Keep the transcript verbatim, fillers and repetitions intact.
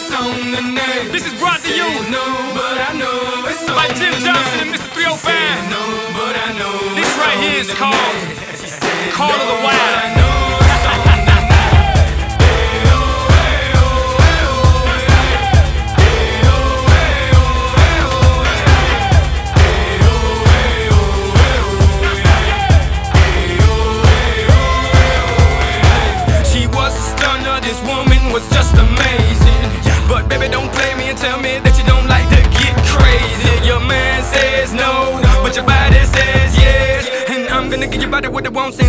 it's on the name. This is brought to you no, but I know it's by on Jim the Johnson name. and Mister three oh five. No, but I know This it's right on here is the called name. Call of the But I Wild. know it's on the name. Hey, oh, hey, oh, hey, oh, hey. Hey, oh, hey, oh, hey, oh, hey. Hey, oh, hey, oh, hey, oh, hey. Hey, oh, hey, oh, hey, oh. She was a stunner, this woman was just amazing. But baby, don't play me and tell me that you don't like to get crazy. Your man says no, but your body says yes. And I'm gonna give your body what it wants